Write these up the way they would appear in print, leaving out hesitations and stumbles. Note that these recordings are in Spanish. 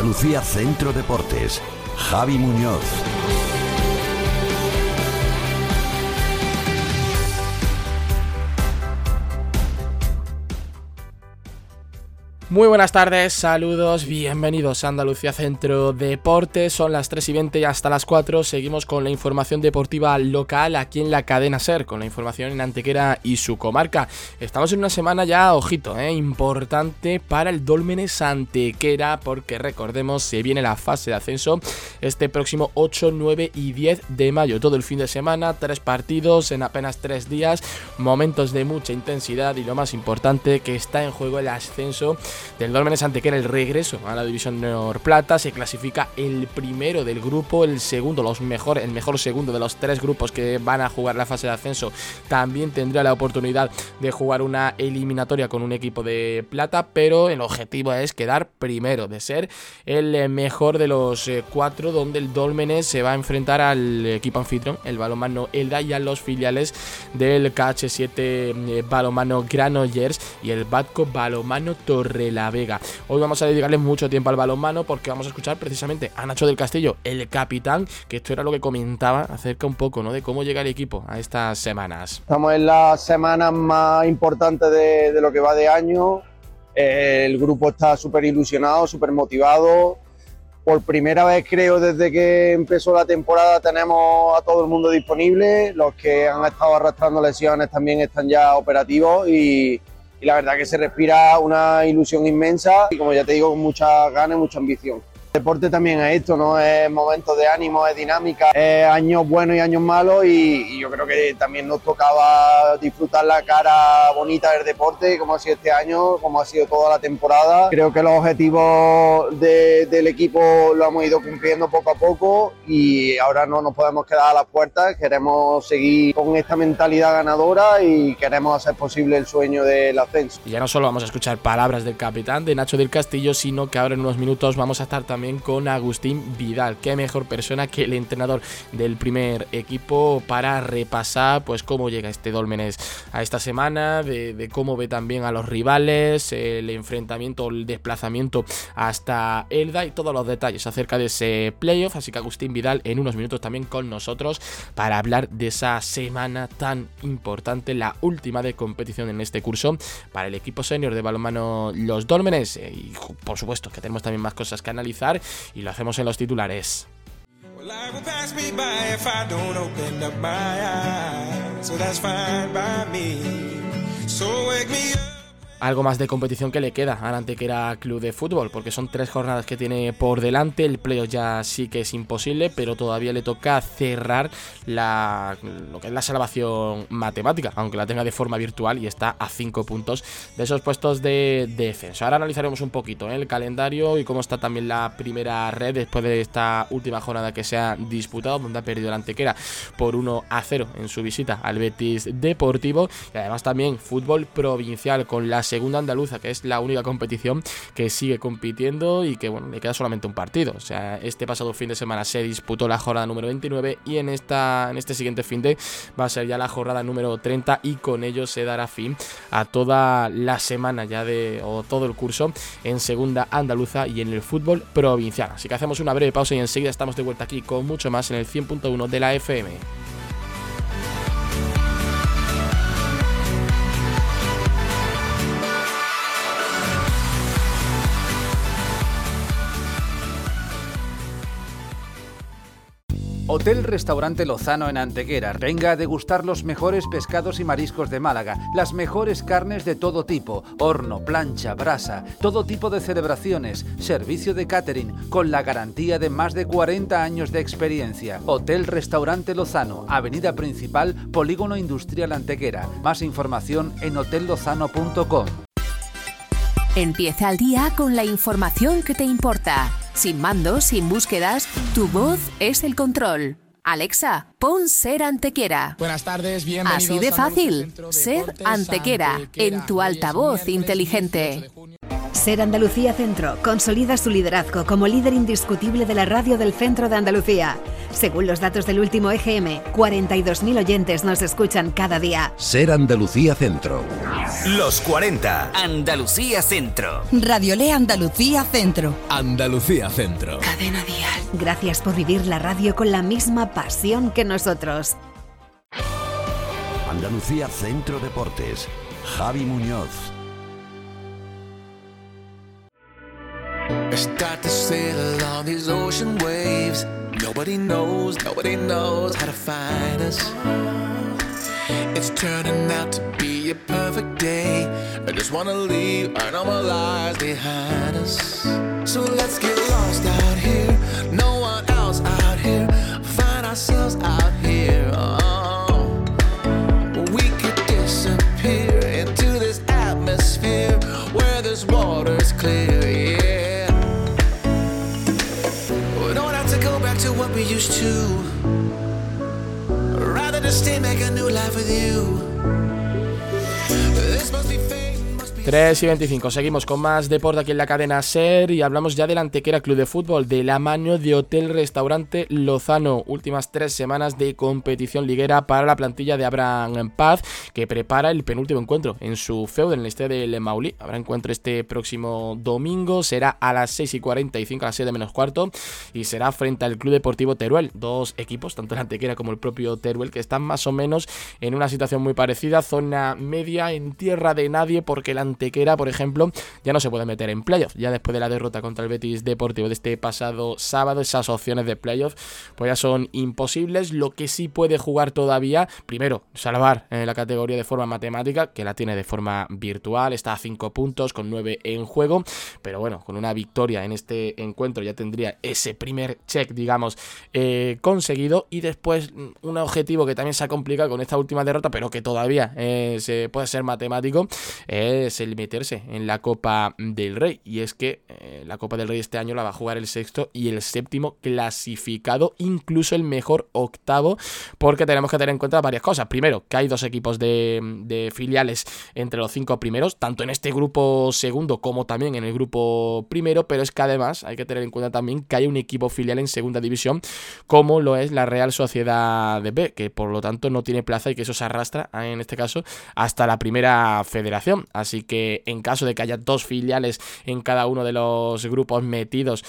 Andalucía Centro Deportes. Javi Muñoz. Muy buenas tardes, saludos, bienvenidos a Andalucía Centro Deportes. Son las 3:20 y hasta las 4 seguimos con la información deportiva local aquí en la cadena SER, con la información en Antequera y su comarca. Estamos en una semana ya, ojito, importante para el Dólmenes Antequera, porque recordemos, se viene la fase de ascenso este próximo 8, 9 y 10 de mayo. Todo el fin de semana, 3 partidos en apenas 3 días, momentos de mucha intensidad y lo más importante, que está en juego el ascenso del Dólmenes Antequera, el regreso a la División Honor Plata. Se clasifica el primero del grupo, el mejor segundo de los 3 grupos que van a jugar la fase de ascenso también tendrá la oportunidad de jugar una eliminatoria con un equipo de plata, pero el objetivo es quedar primero, de ser el mejor de los 4, donde el Dólmenes se va a enfrentar al equipo anfitrión, el Balonmano Elda, y a los filiales del KH7 Balonmano Granollers y el Batco Balonmano Torrelavega. Hoy vamos a dedicarle mucho tiempo al balonmano porque vamos a escuchar precisamente a Nacho del Castillo, el capitán, que esto era lo que comentaba acerca un poco, ¿no?, de cómo llega el equipo a estas semanas. Estamos en las semanas más importantes de lo que va de año. El grupo está súper ilusionado, súper motivado. Por primera vez, creo, desde que empezó la temporada, tenemos a todo el mundo disponible. Los que han estado arrastrando lesiones también están ya operativos y la verdad que se respira una ilusión inmensa y, como ya te digo, con muchas ganas y mucha ambición. El deporte también es esto, ¿no? Es momentos de ánimo, es dinámica, es años buenos y años malos y yo creo que también nos tocaba disfrutar la cara bonita del deporte, como ha sido este año, como ha sido toda la temporada. Creo que los objetivos del equipo lo hemos ido cumpliendo poco a poco y ahora no nos podemos quedar a las puertas. Queremos seguir con esta mentalidad ganadora y queremos hacer posible el sueño del ascenso. Y ya no solo vamos a escuchar palabras del capitán, de Nacho del Castillo, sino que ahora en unos minutos vamos a estar también con Agustín Vidal. Qué mejor persona que el entrenador del primer equipo para repasar pues cómo llega este Dólmenes a esta semana, de cómo ve también a los rivales, el enfrentamiento, el desplazamiento hasta Elda y todos los detalles acerca de ese playoff. Así que Agustín Vidal en unos minutos también con nosotros para hablar de esa semana tan importante, la última de competición en este curso para el equipo senior de balonmano Los Dólmenes. Y por supuesto que tenemos también más cosas que analizar y lo hacemos en los titulares. Algo más de competición que le queda al Antequera Club de Fútbol, porque son 3 jornadas que tiene por delante. El playoff ya sí que es imposible, pero todavía le toca cerrar lo que es la salvación matemática, aunque la tenga de forma virtual, y está a 5 puntos de esos puestos de descenso. Ahora analizaremos un poquito el calendario y cómo está también la primera red después de esta última jornada que se ha disputado, donde ha perdido el Antequera por 1-0 en su visita al Betis Deportivo, y además también fútbol provincial con la segunda andaluza, que es la única competición que sigue compitiendo y que, bueno, le queda solamente un partido. O sea, este pasado fin de semana se disputó la jornada número 29 y en este siguiente fin de va a ser ya la jornada número 30 y con ello se dará fin a toda la semana ya o todo el curso en segunda andaluza y en el fútbol provincial. Así que hacemos una breve pausa y enseguida estamos de vuelta aquí con mucho más en el 100.1 de la FM. Hotel Restaurante Lozano en Antequera. Venga a degustar los mejores pescados y mariscos de Málaga, las mejores carnes de todo tipo, horno, plancha, brasa, todo tipo de celebraciones, servicio de catering, con la garantía de más de 40 años de experiencia. Hotel Restaurante Lozano, Avenida Principal, Polígono Industrial Antequera. Más información en hotellozano.com. Empieza el día con la información que te importa. Sin mandos, sin búsquedas, tu voz es el control. Alexa, pon Ser Antequera. Buenas tardes, bienvenidos. Así de fácil, Ser Antequera, en tu altavoz inteligente. Ser Andalucía Centro consolida su liderazgo como líder indiscutible de la radio del centro de Andalucía. Según los datos del último EGM, 42.000 oyentes nos escuchan cada día. Ser Andalucía Centro. Los 40. Andalucía Centro. Radiolé Andalucía Centro. Andalucía Centro. Cadena Dial. Gracias por vivir la radio con la misma pasión que nosotros. Andalucía Centro Deportes. Javi Muñoz. Start to sail along these ocean waves. Nobody knows how to find us. It's turning out to be a perfect day. I just wanna leave our normal lives behind us. So let's get lost out here. No one else out here. Find ourselves out here. Oh, we could disappear into this atmosphere where this water's clear. Yeah. We don't have to go back to what we used to. Rather just stay, make a new life with you. This must be fate, must be 3:25, seguimos con más deporte aquí en la cadena SER y hablamos ya del Antequera Club de Fútbol, de la mano de Hotel Restaurante Lozano. Últimas 3 semanas de competición liguera para la plantilla de Abraham Paz, que prepara el penúltimo encuentro en su feudo en el estadio del Maulí. Habrá encuentro este próximo domingo, será a las 6:45, a las 7 menos cuarto, y será frente al Club Deportivo Teruel. Dos equipos, tanto el Antequera como el propio Teruel, que están más o menos en una situación muy parecida, zona media, en tierra de nadie, porque el Antequera, por ejemplo, ya no se puede meter en playoff. Ya después de la derrota contra el Betis Deportivo de este pasado sábado, esas opciones de playoff pues ya son imposibles. Lo que sí puede jugar todavía, primero, salvar la categoría de forma matemática, que la tiene de forma virtual, está a 5 puntos con 9 en juego, pero bueno, con una victoria en este encuentro ya tendría ese primer check, digamos, conseguido. Y después un objetivo que también se ha complicado con esta última derrota, pero que todavía se puede ser matemático, es el meterse en la Copa del Rey. Y es que la Copa del Rey este año la va a jugar el sexto y el séptimo clasificado, incluso el mejor octavo, porque tenemos que tener en cuenta varias cosas. Primero, que hay 2 equipos de filiales entre los 5 primeros, tanto en este grupo segundo como también en el grupo primero, pero es que además hay que tener en cuenta también que hay un equipo filial en segunda división, como lo es la Real Sociedad de B, que por lo tanto no tiene plaza y que eso se arrastra, en este caso, hasta la primera federación. Así que en caso de que haya 2 filiales en cada uno de los grupos metidos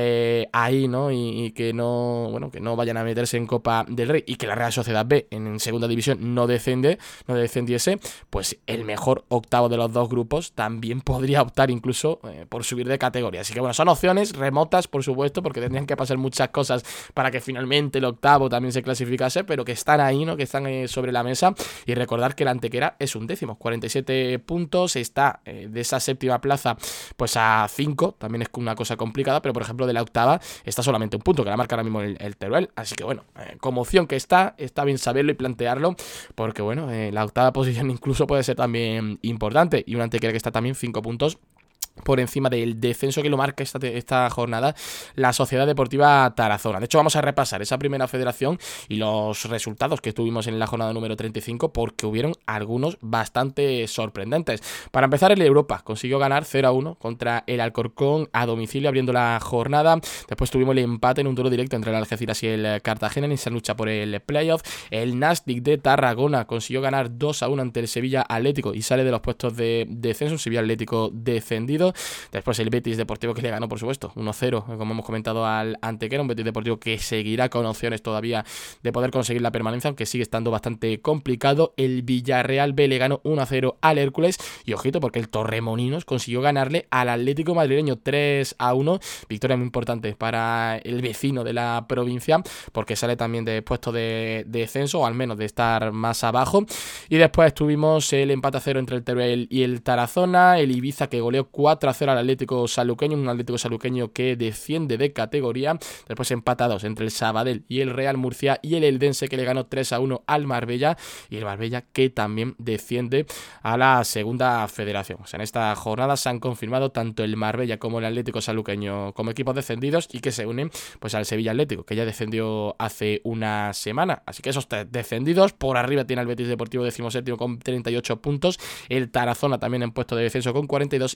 ahí, ¿no? Y que no vayan a meterse en Copa del Rey, y que la Real Sociedad B en segunda división no descendiese, pues el mejor octavo de los 2 grupos también podría optar incluso por subir de categoría. Así que bueno, son opciones remotas, por supuesto, porque tendrían que pasar muchas cosas para que finalmente el octavo también se clasificase, pero que están ahí, ¿no? Que están sobre la mesa. Y recordar que el Antequera es 11º, 47 puntos, está de esa séptima plaza pues a 5, también es una cosa complicada, pero por ejemplo de la octava está solamente un punto, que la marca ahora mismo el Teruel. Así que bueno, como opción que está bien saberlo y plantearlo, porque bueno, la octava posición incluso puede ser también importante, y un Antequera que está también 5 puntos por encima del descenso, que lo marca esta jornada la Sociedad Deportiva Tarazona. De hecho, vamos a repasar esa primera federación y los resultados que tuvimos en la jornada número 35, porque hubieron algunos bastante sorprendentes. Para empezar, el Europa consiguió ganar 0-1 contra el Alcorcón a domicilio, abriendo la jornada. Después tuvimos el empate en un duelo directo entre el Algeciras y el Cartagena en esa lucha por el playoff. El Nastic de Tarragona consiguió ganar 2-1 ante el Sevilla Atlético y sale de los puestos de descenso, un Sevilla Atlético descendido. Después el Betis Deportivo, que le ganó, por supuesto, 1-0, como hemos comentado, al Antequera. Un Betis Deportivo que seguirá con opciones todavía de poder conseguir la permanencia, aunque sigue estando bastante complicado. El Villarreal B le ganó 1-0 al Hércules. Y ojito, porque el Torremolinos consiguió ganarle al Atlético madrileño 3-1. Victoria muy importante para el vecino de la provincia, porque sale también de puesto de descenso, o al menos de estar más abajo. Y después tuvimos el empate a 0 entre el Teruel y el Tarazona. El Ibiza, que goleó 4-0 al Atlético Saluqueño, un Atlético Saluqueño que desciende de categoría. Después empatados entre el Sabadell y el Real Murcia, y el Eldense, que le ganó 3-1 al Marbella, y el Marbella que también desciende a la segunda federación. O sea, en esta jornada se han confirmado tanto el Marbella como el Atlético Saluqueño como equipos descendidos, y que se unen pues al Sevilla Atlético, que ya descendió hace una semana. Así que esos 3 descendidos. Por arriba tiene el Betis Deportivo 17º con 38 puntos, el Tarazona también en puesto de descenso con 42, y en la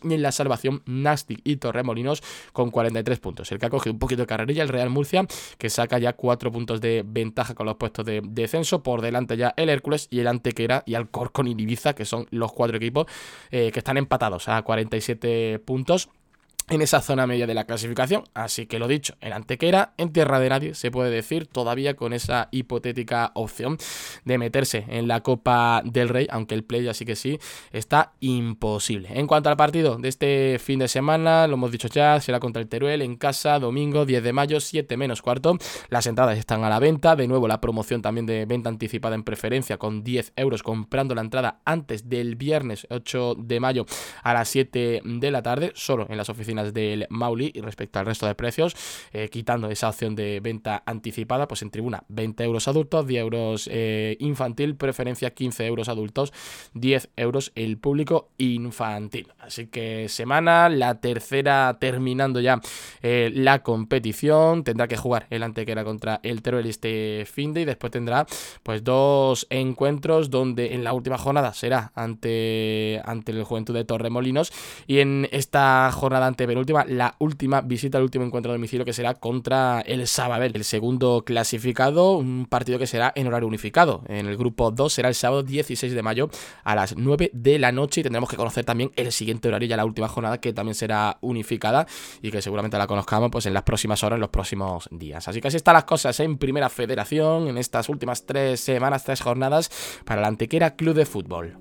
salvación Nàstic y Torremolinos con 43 puntos. El que ha cogido un poquito de carrerilla, el Real Murcia, que saca ya 4 puntos de ventaja con los puestos de descenso. Por delante ya el Hércules y el Antequera y Alcorcón y Ibiza, que son los 4 equipos que están empatados a 47 puntos en esa zona media de la clasificación. Así que lo dicho, el Antequera en tierra de nadie, se puede decir, todavía con esa hipotética opción de meterse en la Copa del Rey, aunque el play ya sí que sí está imposible. En cuanto al partido de este fin de semana, lo hemos dicho ya, será contra el Teruel en casa, domingo 10 de mayo, 7 menos cuarto. Las entradas están a la venta, de nuevo la promoción también de venta anticipada en preferencia con 10 euros comprando la entrada antes del viernes 8 de mayo a las 7 de la tarde, solo en las oficinas del Mauli. Y respecto al resto de precios, quitando esa opción de venta anticipada, pues en tribuna 20 euros adultos, 10 euros infantil, preferencia 15 euros adultos, 10 euros el público infantil. Así que semana, la tercera terminando ya la competición. Tendrá que jugar el Antequera contra el Teruel este finde y después tendrá pues 2 encuentros donde en la última jornada será ante el Juventud de Torremolinos y en esta jornada penúltima, la última visita, el último encuentro a domicilio, que será contra el Sabadell, el segundo clasificado, un partido que será en horario unificado. En el grupo 2 será el sábado 16 de mayo a las 9 de la noche y tendremos que conocer también el siguiente horario, ya la última jornada, que también será unificada y que seguramente la conozcamos pues en las próximas horas, en los próximos días. Así que así están las cosas en Primera Federación en estas últimas 3 semanas, 3 jornadas para el Antequera Club de Fútbol.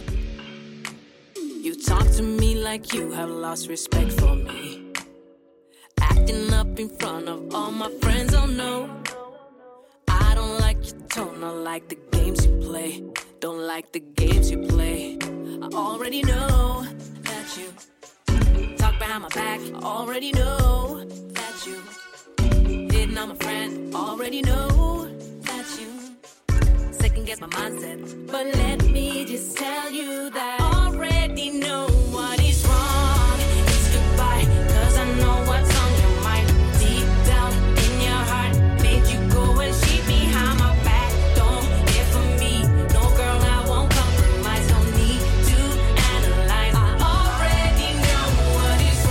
You talk to me like you have lost respect for me. Acting up in front of all my friends, oh no. I don't like your tone, don't like the games you play. Don't like the games you play. I already know that you talk behind my back. I already know that you hitting on my friend. Already know that you second guess my mindset. But let me just tell you that I already know what is wrong. It's goodbye, cause I know what's on your mind. Deep down in your heart, made you go and sheet behind my back. Don't care for me, no girl, I won't compromise. Don't need to analyze. I already know what is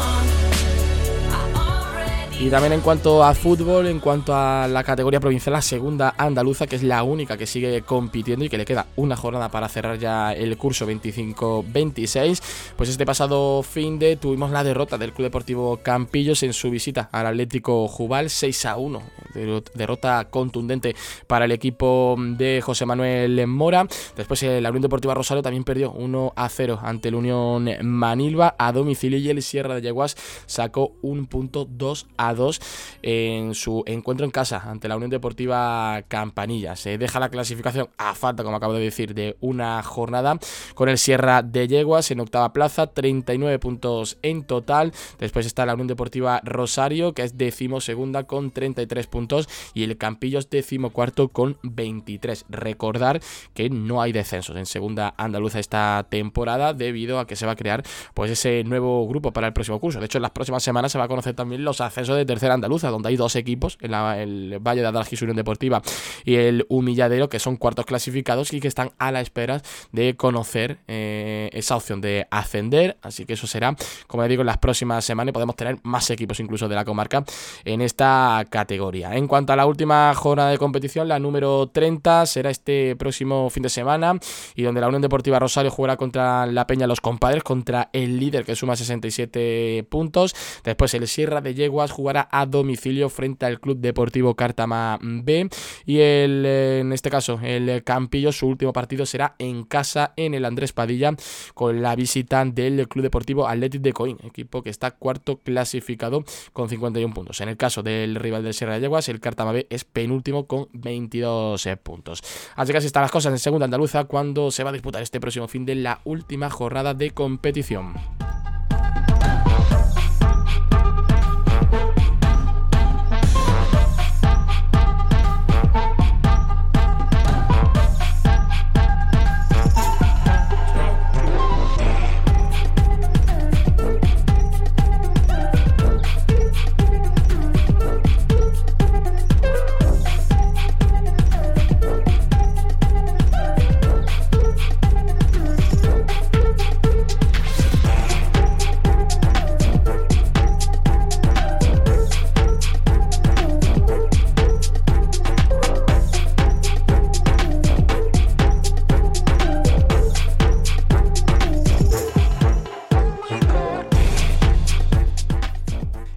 wrong. I already. Y también en cuanto a fútbol, en cuanto a la categoría provincial, la segunda andaluza, que es la única que sigue compitiendo y que le queda una jornada para cerrar ya el curso 25-26, pues este pasado finde tuvimos la derrota del Club Deportivo Campillos en su visita al Atlético Jubal, 6-1, derrota contundente para el equipo de José Manuel Mora. Después la Unión Deportiva Rosario también perdió 1-0 ante el Unión Manilva a domicilio y el Sierra de Yeguas sacó un punto 2-2 en su encuentro en casa ante la Unión Deportiva Campanilla. Se deja la clasificación a falta, como acabo de decir, de una jornada, con el Sierra de Yeguas en octava plaza, 39 puntos en total. Después está la Unión Deportiva Rosario, que es 12ª con 33 puntos, y el Campillos 14º con 23. Recordar que no hay descensos en segunda andaluza esta temporada debido a que se va a crear pues ese nuevo grupo para el próximo curso. De hecho, en las próximas semanas se va a conocer también los ascensos de tercera andaluza, donde hay 2 equipos, el Valle de Adalgisa Unión Deportiva y el Humilladero, que son cuartos clasificados y que están a la espera de conocer esa opción de ascender. Así que eso será, como les digo, en las próximas semanas. Podemos tener más equipos incluso de la comarca en esta categoría. En cuanto a la última jornada de competición, la número 30, será este próximo fin de semana, y donde la Unión Deportiva Rosario jugará contra la Peña Los Compadres, contra el líder, que suma 67 puntos. Después el Sierra de Yeguas jugará a domicilio frente al Club Deportivo Cártama B, y en este caso el Campillo, su último partido será en casa en el Andrés Padilla, con la visita del Club Deportivo Athletic de Coín, equipo que está cuarto clasificado con 51 puntos. En el caso del rival del Sierra de Yeguas, el Cártama B es penúltimo con 22 puntos. Así que así están las cosas en segunda andaluza, cuando se va a disputar este próximo fin de la última jornada de competición.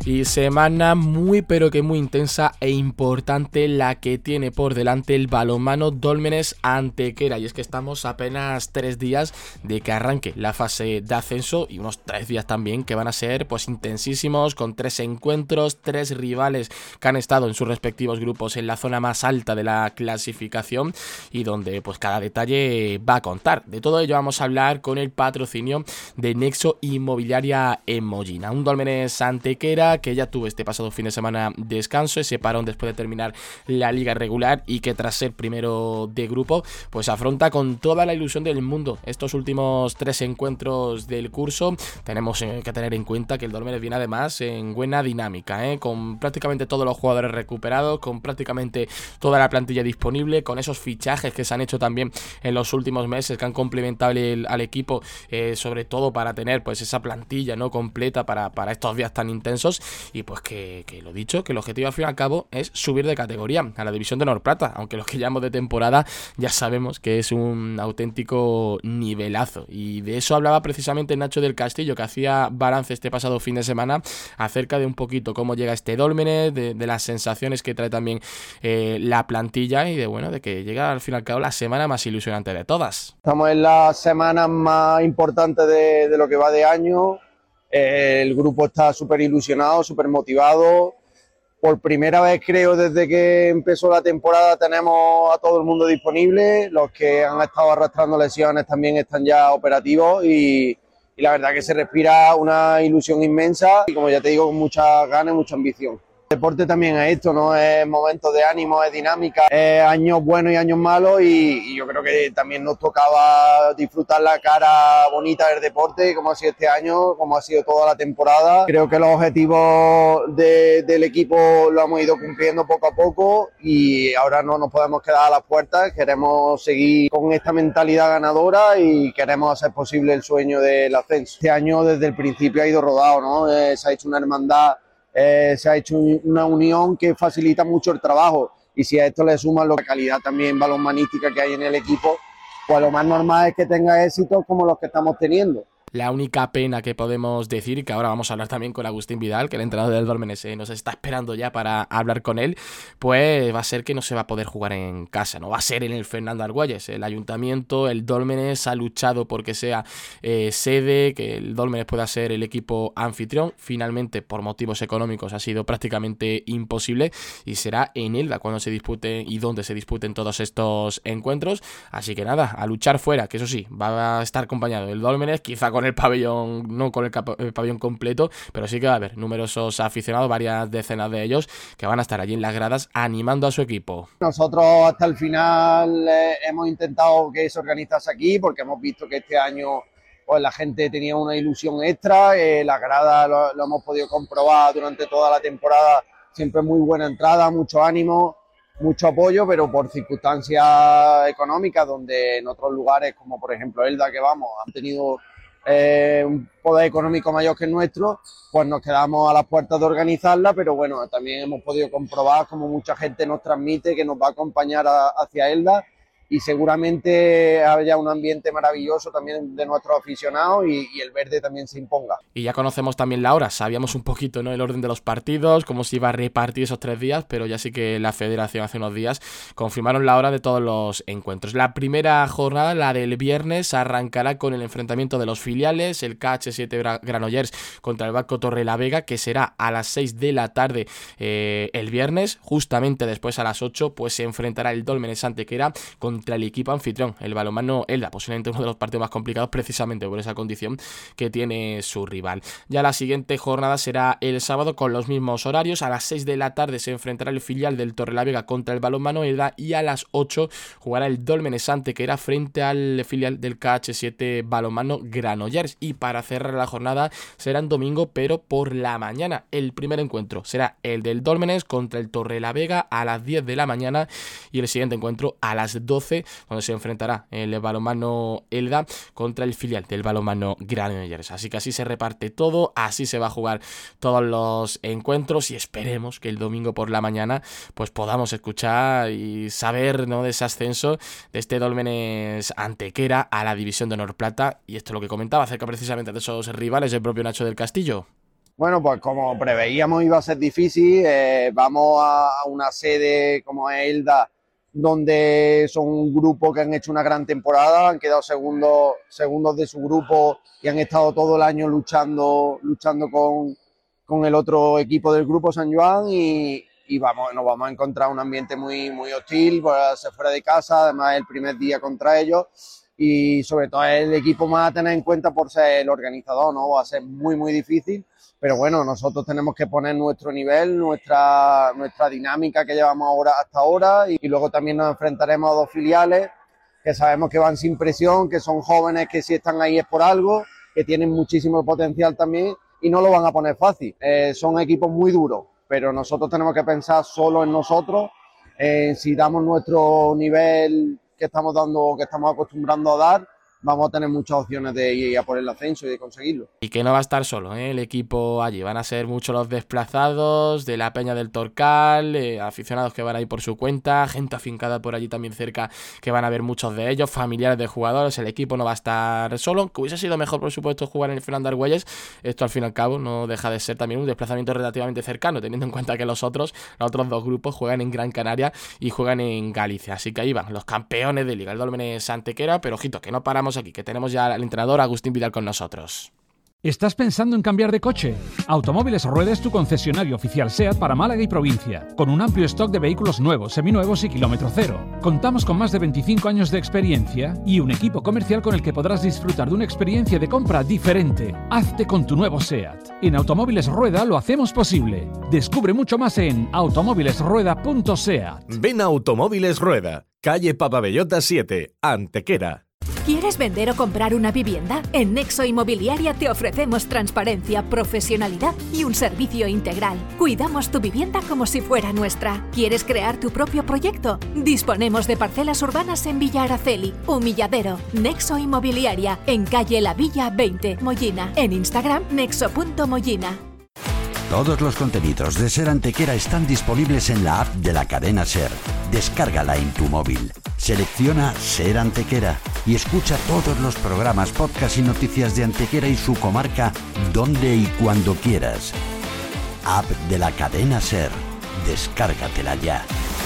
Y semana muy pero que muy intensa e importante la que tiene por delante el balonmano Dólmenes Antequera. Y es que estamos apenas 3 días de que arranque la fase de ascenso y unos 3 días también que van a ser pues intensísimos, con 3 encuentros, 3 rivales que han estado en sus respectivos grupos en la zona más alta de la clasificación y donde pues cada detalle va a contar. De todo ello vamos a hablar con el patrocinio de Nexo Inmobiliaria en Mollina. Un Dólmenes Antequera que ya tuvo este pasado fin de semana descanso, ese parón después de terminar la liga regular y que tras ser primero de grupo pues afronta con toda la ilusión del mundo estos últimos 3 encuentros del curso. Tenemos que tener en cuenta que el Dólmenes viene además en buena dinámica, con prácticamente todos los jugadores recuperados, con prácticamente toda la plantilla disponible, con esos fichajes que se han hecho también en los últimos meses que han complementado al equipo, sobre todo para tener pues esa plantilla no completa para estos días tan intensos. Y pues que lo dicho, que el objetivo al fin y al cabo es subir de categoría a la división de Honor Plata, aunque los que llevamos de temporada ya sabemos que es un auténtico nivelazo. Y de eso hablaba precisamente Nacho del Castillo, que hacía balance este pasado fin de semana acerca de un poquito cómo llega este Dólmenes, de las sensaciones que trae también la plantilla y de que llega al fin y al cabo la semana más ilusionante de todas. Estamos en la semana más importante de lo que va de año. El grupo está súper ilusionado, súper motivado. Por primera vez creo desde que empezó la temporada tenemos a todo el mundo disponible. Los que han estado arrastrando lesiones también están ya operativos y la verdad que se respira una ilusión inmensa y, como ya te digo, con muchas ganas y mucha ambición. El deporte también es esto, ¿no? Es momentos de ánimo, es dinámica, es años buenos y años malos y yo creo que también nos tocaba disfrutar la cara bonita del deporte, como ha sido este año, como ha sido toda la temporada. Creo que los objetivos del equipo lo hemos ido cumpliendo poco a poco y ahora no nos podemos quedar a las puertas. Queremos seguir con esta mentalidad ganadora y queremos hacer posible el sueño del ascenso. Este año desde el principio ha ido rodado, ¿no? Se ha hecho una hermandad. Se ha hecho una unión que facilita mucho el trabajo y si a esto le suman la calidad también balonmanística que hay en el equipo, pues lo más normal es que tenga éxitos como los que estamos teniendo. La única pena que podemos decir, que ahora vamos a hablar también con Agustín Vidal, que el entrenador del Dólmenes nos está esperando ya para hablar con él, pues va a ser que no se va a poder jugar en casa, no va a ser en el Fernando Argüelles. El ayuntamiento, el Dólmenes ha luchado porque sea sede, que el Dólmenes pueda ser el equipo anfitrión. Finalmente, por motivos económicos, ha sido prácticamente imposible y será en Elda cuando se dispute y donde se disputen todos estos encuentros. Así que nada, a luchar fuera, que eso sí, va a estar acompañado el Dólmenes, quizá con el pabellón, no con el pabellón completo, pero sí que va a haber numerosos aficionados, varias decenas de ellos, que van a estar allí en las gradas animando a su equipo. Nosotros hasta el final hemos intentado que se organizase aquí, porque hemos visto que este año pues la gente tenía una ilusión extra, las gradas lo hemos podido comprobar durante toda la temporada, siempre muy buena entrada, mucho ánimo, mucho apoyo, pero por circunstancias económicas, donde en otros lugares, como por ejemplo Elda, que vamos, han tenido un poder económico mayor que el nuestro, pues nos quedamos a las puertas de organizarla, pero bueno, también hemos podido comprobar como mucha gente nos transmite que nos va a acompañar hacia Elda y seguramente haya un ambiente maravilloso también de nuestros aficionados y el verde también se imponga. Y ya conocemos también la hora, sabíamos un poquito, ¿no?, el orden de los partidos, cómo se iba a repartir esos 3 días, pero ya sí que la federación hace unos días confirmaron la hora de todos los encuentros. La primera jornada, la del viernes, arrancará con el enfrentamiento de los filiales, el KH7 Granollers contra el Vasco Torrelavega, que será a las 6 de la tarde el viernes. Justamente después a las 8 pues se enfrentará el Dólmenes Antequera contra el equipo anfitrión, el balonmano Elda, posiblemente uno de los partidos más complicados precisamente por esa condición que tiene su rival. Ya la siguiente jornada será el sábado con los mismos horarios. A las 6 de la tarde se enfrentará el filial del Torrelavega contra el balonmano Elda y a las 8 jugará el Dólmenes Antequera frente al filial del KH7 balonmano Granollers. Y para cerrar la jornada será en domingo, pero por la mañana. El primer encuentro será el del Dólmenes contra el Torrelavega a las 10 de la mañana y el siguiente encuentro a las 12, donde se enfrentará el balonmano Elda contra el filial del balonmano Granollers. Así que así se reparte todo, así se va a jugar todos los encuentros y esperemos que el domingo por la mañana pues podamos escuchar y saber, ¿no?, de ese ascenso de este Dólmenes Antequera a la división de Honor Plata. Y esto es lo que comentaba acerca precisamente de esos rivales del propio Nacho del Castillo. Bueno, pues como preveíamos iba a ser difícil, vamos a una sede como es Elda, donde son un grupo que han hecho una gran temporada, han quedado segundos de su grupo y han estado todo el año luchando con el otro equipo del grupo, San Joan, y nos vamos a encontrar un ambiente muy, muy hostil, pues ser fuera de casa, además el primer día contra ellos, y sobre todo el equipo más a tener en cuenta por ser el organizador, ¿no? Va a ser muy, muy difícil. Pero bueno, nosotros tenemos que poner nuestro nivel, nuestra dinámica que llevamos hasta ahora, y luego también nos enfrentaremos a dos filiales que sabemos que van sin presión, que son jóvenes que si están ahí es por algo, que tienen muchísimo potencial también y no lo van a poner fácil. Son equipos muy duros, pero nosotros tenemos que pensar solo en nosotros, si damos nuestro nivel que estamos dando, que estamos acostumbrando a dar, vamos a tener muchas opciones de ir a por el ascenso y de conseguirlo. Y que no va a estar solo, el equipo allí. Van a ser muchos los desplazados de la Peña del Torcal, aficionados que van a ir por su cuenta, gente afincada por allí también cerca, que van a ver muchos de ellos, familiares de jugadores. El equipo no va a estar solo, que hubiese sido mejor, por supuesto, jugar en el Fernando Argüelles. Esto, al fin y al cabo, no deja de ser también un desplazamiento relativamente cercano, teniendo en cuenta que los otros dos grupos juegan en Gran Canaria y juegan en Galicia. Así que ahí van los campeones de Liga, el Dólmenes Antequera. Pero ojito, que no paramos aquí, que tenemos ya al entrenador Agustín Vidal con nosotros. ¿Estás pensando en cambiar de coche? Automóviles Rueda es tu concesionario oficial SEAT para Málaga y provincia, con un amplio stock de vehículos nuevos, seminuevos y kilómetro cero. Contamos con más de 25 años de experiencia y un equipo comercial con el que podrás disfrutar de una experiencia de compra diferente. Hazte con tu nuevo SEAT. En Automóviles Rueda lo hacemos posible. Descubre mucho más en automóvilesrueda.seat. Ven a Automóviles Rueda, calle Papabellota 7, Antequera. ¿Quieres vender o comprar una vivienda? En Nexo Inmobiliaria te ofrecemos transparencia, profesionalidad y un servicio integral. Cuidamos tu vivienda como si fuera nuestra. ¿Quieres crear tu propio proyecto? Disponemos de parcelas urbanas en Villa Araceli, Humilladero. Nexo Inmobiliaria, en calle La Villa 20, Mollina. En Instagram, nexo.mollina. Todos los contenidos de Ser Antequera están disponibles en la app de la cadena Ser. Descárgala en tu móvil. Selecciona Ser Antequera y escucha todos los programas, podcasts y noticias de Antequera y su comarca donde y cuando quieras. App de la cadena Ser. Descárgatela ya.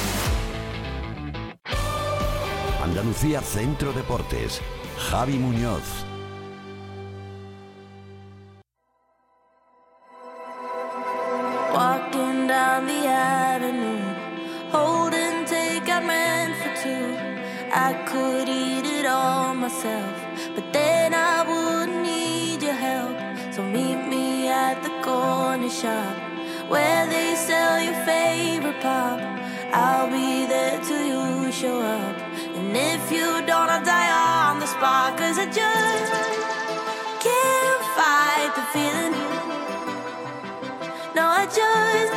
Andalucía Centro Deportes. Javi Muñoz. Walking down the avenue, holding takeout meant for two. I could eat it all myself, but then I wouldn't need your help. So meet me at the corner shop, where they sell your favorite pop. I'll be there till you show up, and if you don't, I'll die on the spot. 'Cause I just can't fight the feeling. No, I just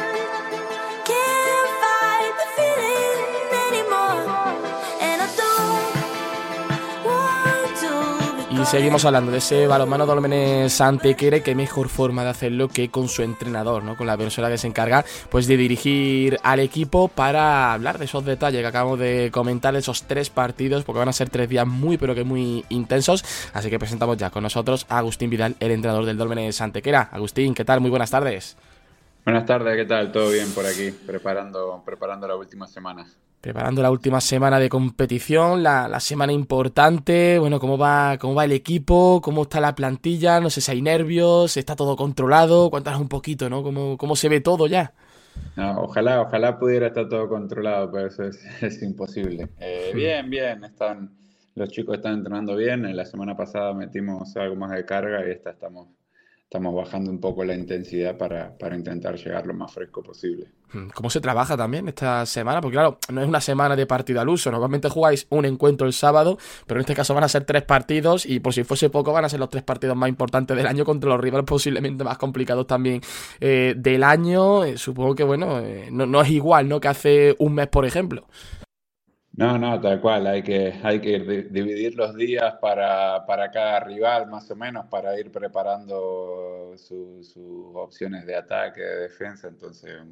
can't fight the feeling anymore. And I don't want to. Y seguimos hablando de ese balonmano Dólmenes Antequera. Qué mejor forma de hacerlo que con su entrenador, ¿no? Con la persona que se encarga pues de dirigir al equipo, para hablar de esos detalles que acabamos de comentar, de esos 3 partidos, porque van a ser 3 días muy pero que muy intensos. Así que presentamos ya con nosotros a Agustín Vidal, el entrenador del Dólmenes Antequera. Agustín, ¿qué tal? Muy buenas tardes. Buenas tardes, ¿qué tal? ¿Todo bien por aquí? Preparando la última semana. Preparando la última semana de competición, la semana importante. Bueno, ¿cómo va el equipo? ¿Cómo está la plantilla? No sé si hay nervios, ¿está todo controlado? Cuéntanos un poquito, ¿no? ¿Cómo se ve todo ya? No, ojalá pudiera estar todo controlado, pero eso es imposible. Bien, los chicos están entrenando bien. En la semana pasada metimos algo más de carga y estamos bajando un poco la intensidad para intentar llegar lo más fresco posible. ¿Cómo se trabaja también esta semana? Porque claro, no es una semana de partido al uso. Normalmente jugáis un encuentro el sábado, pero en este caso van a ser 3 partidos y por si fuese poco van a ser los 3 partidos más importantes del año contra los rivales posiblemente más complicados también del año. Supongo que bueno, no es igual, ¿no? Que hace un mes, por ejemplo. No, tal cual, hay que dividir los días para cada rival, más o menos, para ir preparando sus opciones de ataque, de defensa. Entonces un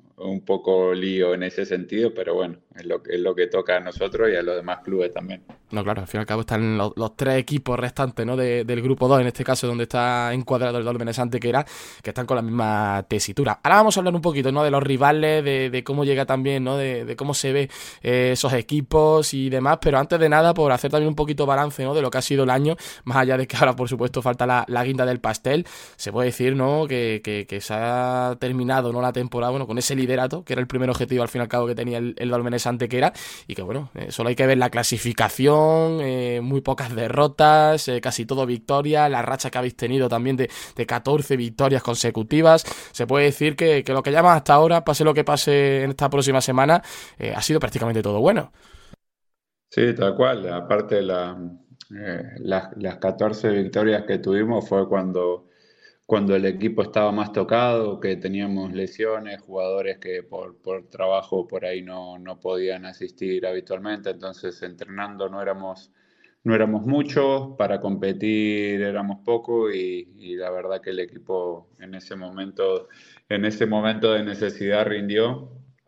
poco lío en ese sentido, pero bueno, es lo que toca a nosotros y a los demás clubes también. No, claro, al fin y al cabo están los tres equipos restantes, ¿no? Del grupo 2, en este caso, donde está encuadrado el Dólmenes Antequera, que están con la misma tesitura. Ahora vamos a hablar un poquito, ¿no? De los rivales, de cómo llega también, ¿no? De cómo se ve esos equipos y demás, pero antes de nada, por hacer también un poquito balance, ¿no? De lo que ha sido el año, más allá de que ahora, por supuesto, falta la guinda del pastel, se puede decir, ¿no? Que se ha terminado, ¿no? La temporada, bueno, con ese liderato, que era el primer objetivo, al fin y al cabo, que tenía el Dólmenes Antequera, y que, bueno, solo hay que ver la clasificación, muy pocas derrotas, casi todo victoria, la racha que habéis tenido también de 14 victorias consecutivas. Se puede decir que lo que llamas hasta ahora, pase lo que pase en esta próxima semana, ha sido prácticamente todo bueno. Sí, tal cual. Aparte, las 14 victorias que tuvimos fue cuando el equipo estaba más tocado, que teníamos lesiones, jugadores que por trabajo por ahí no podían asistir habitualmente, entonces entrenando no éramos muchos, para competir éramos pocos y la verdad que el equipo en ese momento de necesidad rindió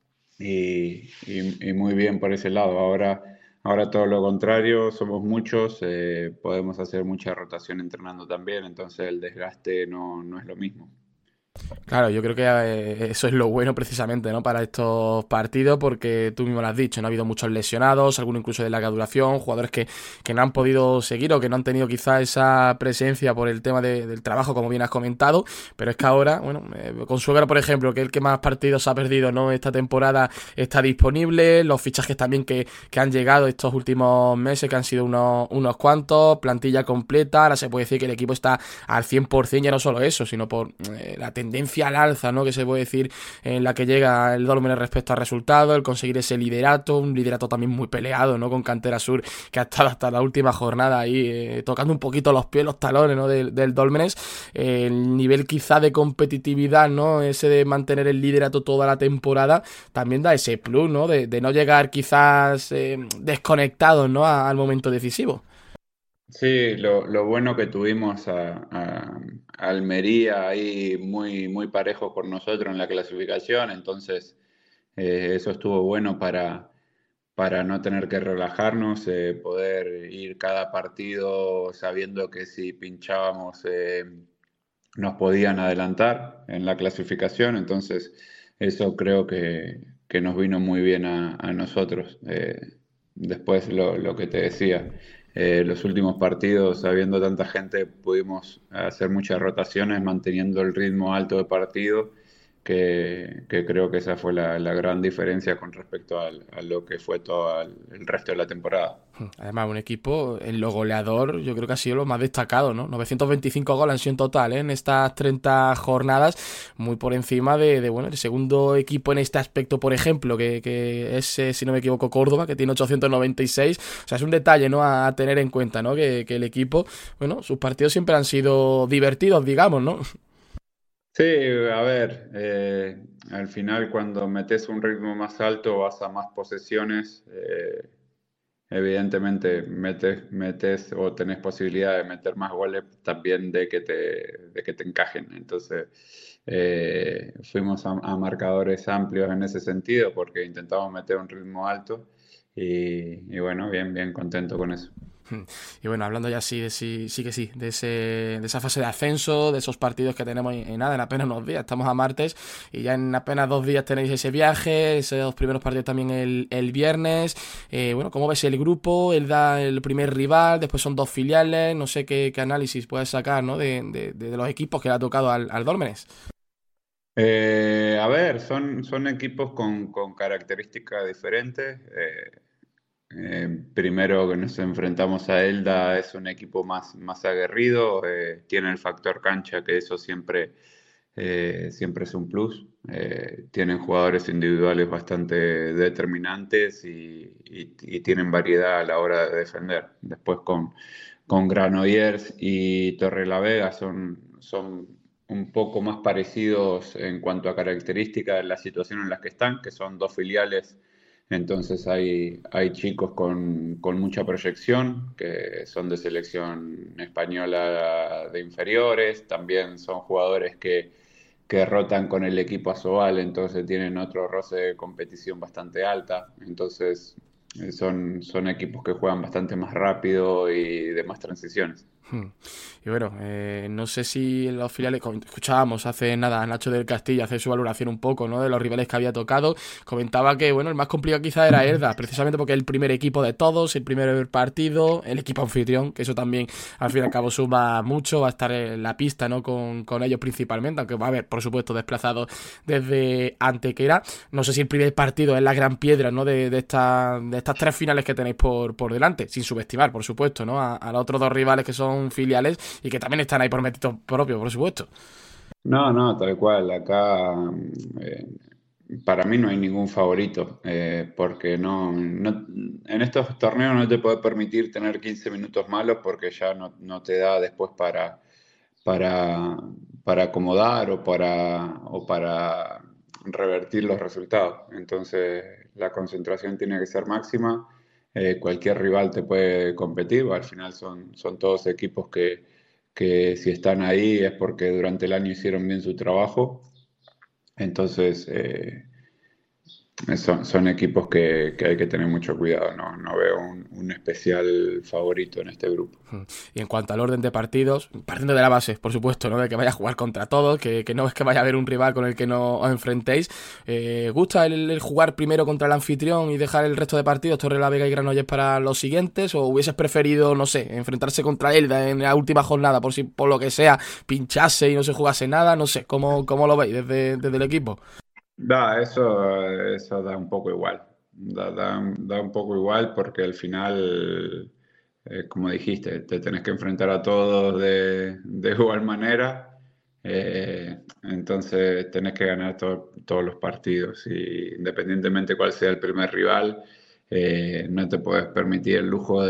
y muy bien por ese lado. Ahora todo lo contrario, somos muchos, podemos hacer mucha rotación entrenando también, entonces el desgaste no es lo mismo. Claro, yo creo que eso es lo bueno precisamente, ¿no? Para estos partidos, porque tú mismo lo has dicho, no ha habido muchos lesionados, algunos incluso de larga duración, jugadores que no han podido seguir o que no han tenido quizá esa presencia por el tema del trabajo, como bien has comentado, pero es que ahora, bueno, Consuegra, por ejemplo, que es el que más partidos ha perdido, ¿no? Esta temporada está disponible, los fichajes también que han llegado estos últimos meses, que han sido unos cuantos, plantilla completa, ahora se puede decir que el equipo está al 100%, ya no solo eso, sino por la tendencia al alza, ¿no? Que se puede decir en la que llega el Dólmenes respecto al resultado, el conseguir ese liderato, un liderato también muy peleado, ¿no? Con Cantera Sur, que ha estado hasta la última jornada ahí tocando un poquito los pies, los talones, ¿no? del Dólmenes, el nivel quizá de competitividad, ¿no? Ese de mantener el liderato toda la temporada, también da ese plus, ¿no? De no llegar quizás desconectados, ¿no? Al momento decisivo. Sí, lo bueno que tuvimos a Almería ahí muy, muy parejo con nosotros en la clasificación, entonces eso estuvo bueno para no tener que relajarnos, poder ir cada partido sabiendo que si pinchábamos nos podían adelantar en la clasificación, entonces eso creo que nos vino muy bien a nosotros. Después lo que te decía. Los últimos partidos, habiendo tanta gente, pudimos hacer muchas rotaciones, manteniendo el ritmo alto de partido, que creo que esa fue la gran diferencia con respecto a lo que fue todo el resto de la temporada. Además, un equipo, en lo goleador, yo creo que ha sido lo más destacado, ¿no? 925 goles han sido en total, en estas 30 jornadas, muy por encima de bueno, el segundo equipo en este aspecto, por ejemplo, que es, si no me equivoco, Córdoba, que tiene 896. O sea, es un detalle, ¿no? A tener en cuenta, ¿no? Que el equipo, bueno, sus partidos siempre han sido divertidos, digamos, ¿no? Sí, a ver, al final cuando metes un ritmo más alto vas a más posesiones, evidentemente metes o tenés posibilidad de meter más goles también de que te encajen. Entonces fuimos a marcadores amplios en ese sentido porque intentamos meter un ritmo alto y bueno, bien contento con eso. Y bueno, hablando ya de esa fase de ascenso, de esos partidos que tenemos en apenas unos días, estamos a martes y ya en apenas 2 días tenéis ese viaje, esos primeros partidos también el viernes. Bueno, ¿cómo ves el grupo? Él da el primer rival, después son 2 filiales, no sé qué análisis puedes sacar, ¿no? de los equipos que le ha tocado al Dólmenes. A ver, son equipos con características diferentes. Primero que nos enfrentamos a Elda es un equipo más aguerrido, tiene el factor cancha, que eso siempre es un plus. Tienen jugadores individuales bastante determinantes y tienen variedad a la hora de defender. Después con Granollers y Torrelavega son un poco más parecidos en cuanto a características de la situación en la que están, que son 2 filiales. Entonces hay chicos con mucha proyección, que son de selección española de inferiores, también son jugadores que rotan con el equipo Asobal, entonces tienen otro roce de competición bastante alta. Entonces son equipos que juegan bastante más rápido y de más transiciones. Y bueno, no sé si los filiales, escuchábamos hace nada a Nacho del Castillo hacer su valoración un poco, ¿no?, de los rivales que había tocado. Comentaba que, bueno, el más complicado quizá era Elda, precisamente porque es el primer equipo de todos, el primer partido, el equipo anfitrión, que eso también al fin y al cabo suma mucho, va a estar en la pista, ¿no?, con ellos principalmente, aunque va a haber, por supuesto, desplazados desde Antequera. No sé si el primer partido es la gran piedra, ¿no?, de estas 3 finales que tenéis por delante, sin subestimar, por supuesto, ¿no?, a los otros 2 rivales que son filiales y que también están ahí por mérito propio, por supuesto. No, tal cual. Acá para mí no hay ningún favorito, porque no, en estos torneos no te puedes permitir tener 15 minutos malos porque ya no te da después para acomodar o para revertir los resultados. Entonces la concentración tiene que ser máxima. Cualquier rival te puede competir, al final son todos equipos que si están ahí es porque durante el año hicieron bien su trabajo. Entonces son equipos que hay que tener mucho cuidado. No veo un especial favorito en este grupo. Y en cuanto al orden de partidos, partiendo de la base, por supuesto, ¿no?, de que vaya a jugar contra todos, que no es que vaya a haber un rival con el que no os enfrentéis. ¿Gusta el jugar primero contra el anfitrión y dejar el resto de partidos, Torrelavega y Granollers, para los siguientes? ¿O hubieses preferido, no sé, enfrentarse contra Elda en la última jornada, por si por lo que sea pinchase y no se jugase nada? No sé, ¿cómo lo veis desde el equipo? Eso da un poco igual. Da un poco igual porque al final, como dijiste, te tenés que enfrentar a todos de igual manera. Entonces tenés que ganar todos los partidos. Y independientemente cuál sea el primer rival, no te puedes permitir el lujo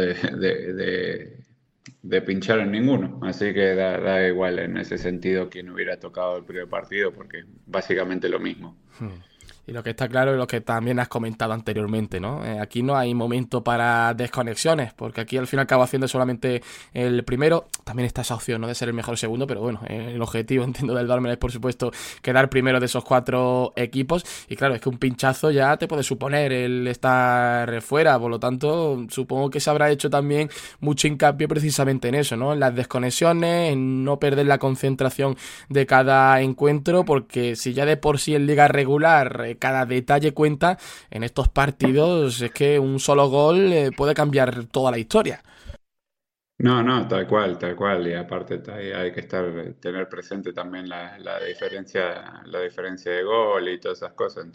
de pinchar en ninguno. Así que da igual en ese sentido quién hubiera tocado el primer partido, porque es básicamente lo mismo. Y lo que está claro es lo que también has comentado anteriormente, ¿no? Aquí no hay momento para desconexiones, porque aquí al fin y al cabo haciendo solamente el primero, también está esa opción, ¿no?, de ser el mejor segundo, pero bueno, el objetivo, entiendo, del Dolmen es, por supuesto, quedar primero de esos 4 equipos, y claro, es que un pinchazo ya te puede suponer el estar fuera, por lo tanto, supongo que se habrá hecho también mucho hincapié precisamente en eso, ¿no?, en las desconexiones, en no perder la concentración de cada encuentro, porque si ya de por sí en liga regular cada detalle cuenta, en estos partidos es que un solo gol puede cambiar toda la historia. No, tal cual. Y aparte hay que tener presente también la diferencia de gol y todas esas cosas.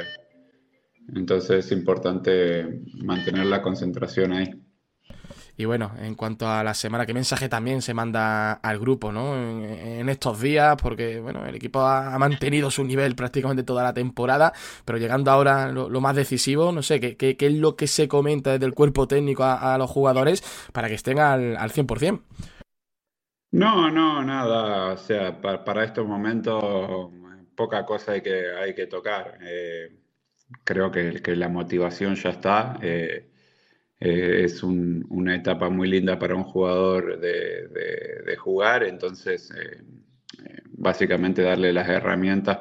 Entonces es importante mantener la concentración ahí. Y bueno, en cuanto a la semana, ¿qué mensaje también se manda al grupo, ¿no?, en estos días? Porque bueno, el equipo ha mantenido su nivel prácticamente toda la temporada, pero llegando ahora lo más decisivo, no sé, ¿qué es lo que se comenta desde el cuerpo técnico a los jugadores para que estén al 100%? No, nada. O sea, para estos momentos poca cosa hay que tocar. Creo que la motivación ya está. Es una etapa muy linda para un jugador de jugar, entonces básicamente darle las herramientas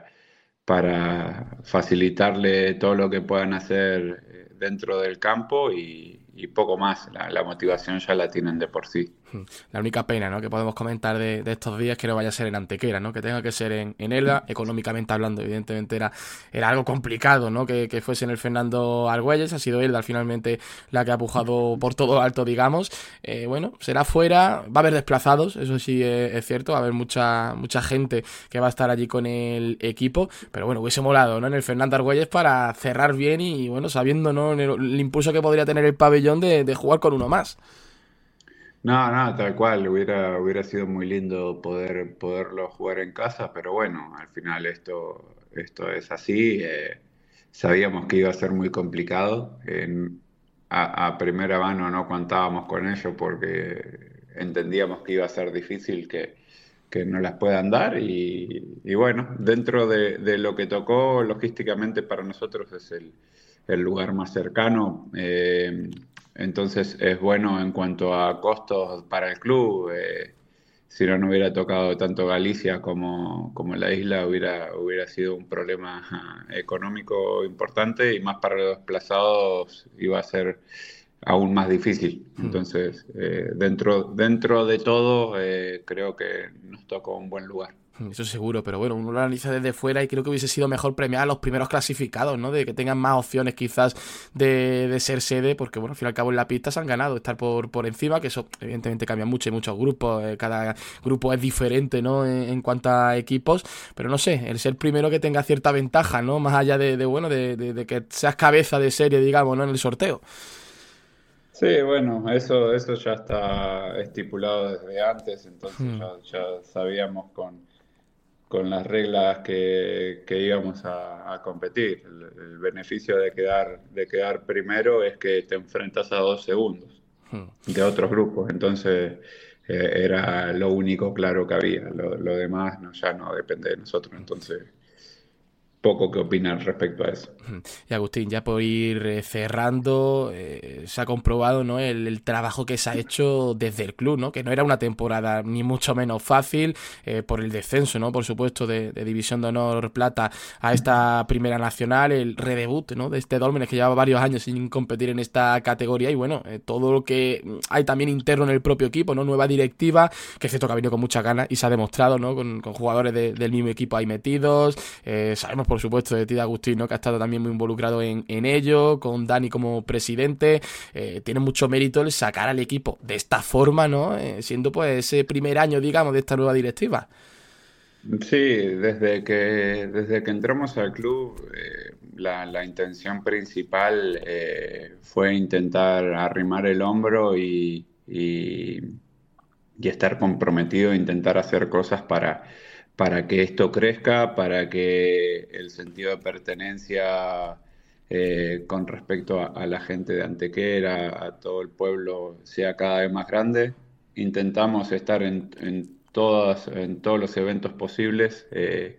para facilitarle todo lo que puedan hacer dentro del campo y poco más. La motivación ya la tienen de por sí. La única pena, ¿no?, que podemos comentar de estos días, que no vaya a ser en Antequera, ¿no?, que tenga que ser en Elda, económicamente hablando. Evidentemente era algo complicado, ¿no?, que fuese en el Fernando Argüelles. Ha sido Elda finalmente la que ha pujado por todo alto, digamos. Bueno, será fuera, va a haber desplazados, eso sí es cierto, va a haber mucha gente que va a estar allí con el equipo, pero bueno, hubiese molado, ¿no?, en el Fernando Argüelles para cerrar bien y bueno, sabiendo, ¿no?, el impulso que podría tener el pabellón de jugar con uno más. No, tal cual, hubiera sido muy lindo poderlo jugar en casa, pero bueno, al final esto es así. Sabíamos que iba a ser muy complicado. A primera mano no contábamos con ello porque entendíamos que iba a ser difícil que nos las puedan dar y bueno, dentro de lo que tocó logísticamente para nosotros es el lugar más cercano. Entonces es bueno en cuanto a costos para el club. si no hubiera tocado tanto Galicia como la isla, hubiera sido un problema económico importante, y más para los desplazados iba a ser aún más difícil. Entonces, dentro de todo, creo que nos tocó un buen lugar. Eso seguro, pero bueno, uno lo analiza desde fuera y creo que hubiese sido mejor premiar a los primeros clasificados, ¿no? De que tengan más opciones quizás de ser sede, porque bueno, al fin y al cabo en la pista se han ganado, estar por encima, que eso evidentemente cambia mucho, hay muchos grupos, cada grupo es diferente, ¿no? En cuanto a equipos, pero no sé, el ser primero que tenga cierta ventaja, ¿no? Más allá de que seas cabeza de serie, digamos, ¿no? En el sorteo. Sí, bueno, eso ya está estipulado desde antes, entonces ya sabíamos con las reglas que íbamos a competir. El beneficio de quedar primero es que te enfrentas a 2 segundos de otros grupos, entonces era lo único claro que había. Lo demás ya no depende de nosotros, entonces poco que opinar respecto a eso. Y Agustín, ya por ir cerrando, se ha comprobado, ¿no? el trabajo que se ha hecho desde el club, ¿no? Que no era una temporada ni mucho menos fácil, por el descenso, ¿no? Por supuesto, de División de Honor Plata a esta Primera Nacional, el redebut, ¿no? De este Dólmenes que llevaba varios años sin competir en esta categoría, y bueno, todo lo que hay también interno en el propio equipo, ¿no? Nueva directiva, que es cierto que ha venido con muchas ganas y se ha demostrado, ¿no? Con jugadores del mismo equipo ahí metidos, sabemos por supuesto de ti, de Agustín, ¿no? Que ha estado también muy involucrado en ello, con Dani como presidente. Tiene mucho mérito el sacar al equipo de esta forma, ¿no? Siendo pues ese primer año, digamos, de esta nueva directiva. Sí, desde que entramos al club, la intención principal fue intentar arrimar el hombro y estar comprometido, intentar hacer cosas para que esto crezca, para que el sentido de pertenencia con respecto a la gente de Antequera, a todo el pueblo, sea cada vez más grande. Intentamos estar en todos los eventos posibles.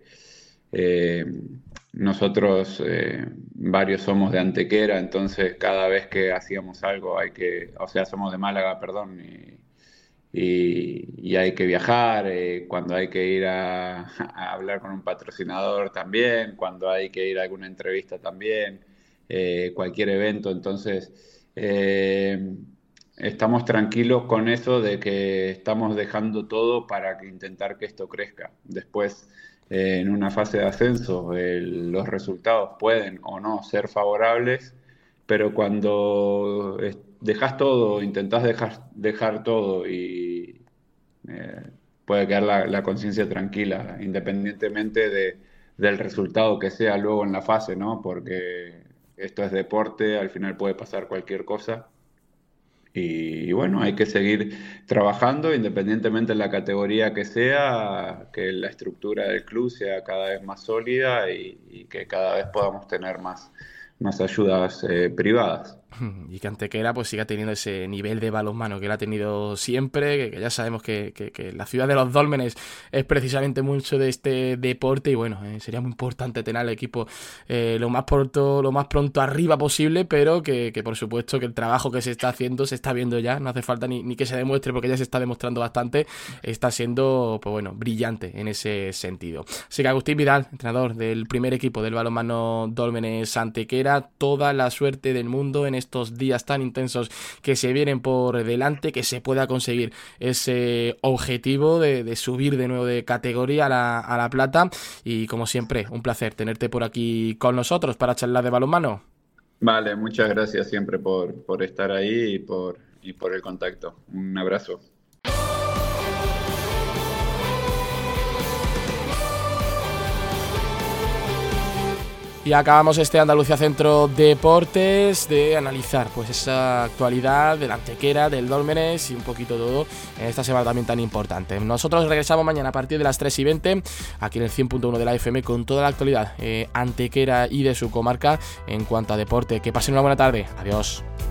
Nosotros varios somos de Antequera, entonces cada vez que hacíamos algo somos de Málaga, perdón, y hay que viajar, cuando hay que ir a hablar con un patrocinador también, cuando hay que ir a alguna entrevista también, cualquier evento. Entonces estamos tranquilos con eso de que estamos dejando todo para intentar que esto crezca. Después, en una fase de ascenso, los resultados pueden o no ser favorables, pero cuando dejas todo, intentás dejar todo, y puede quedar la conciencia tranquila, independientemente del resultado que sea luego en la fase, ¿no? Porque esto es deporte, al final puede pasar cualquier cosa. Y bueno, hay que seguir trabajando independientemente de la categoría que sea, que la estructura del club sea cada vez más sólida y que cada vez podamos tener más ayudas privadas. Y que Antequera pues siga teniendo ese nivel de balonmano que él ha tenido siempre, que ya sabemos que la ciudad de los Dólmenes es precisamente mucho de este deporte, y bueno, sería muy importante tener al equipo lo más pronto arriba posible, pero que por supuesto que el trabajo que se está haciendo se está viendo ya, no hace falta ni que se demuestre, porque ya se está demostrando bastante, está siendo pues bueno, brillante en ese sentido. Así que Agustín Vidal, entrenador del primer equipo del balonmano Dólmenes Antequera, toda la suerte del mundo en estos días tan intensos que se vienen por delante, que se pueda conseguir ese objetivo de subir de nuevo de categoría a la plata, y como siempre un placer tenerte por aquí con nosotros para charlar de balonmano. Vale, muchas gracias siempre por estar ahí y por el contacto. Un abrazo. Y acabamos este Andalucía Centro Deportes de analizar pues esa actualidad de la Antequera, del Dólmenes y un poquito todo en esta semana también tan importante. Nosotros regresamos mañana a partir de las 3:20 aquí en el 100.1 de la FM con toda la actualidad Antequera y de su comarca en cuanto a deporte. Que pasen una buena tarde. Adiós.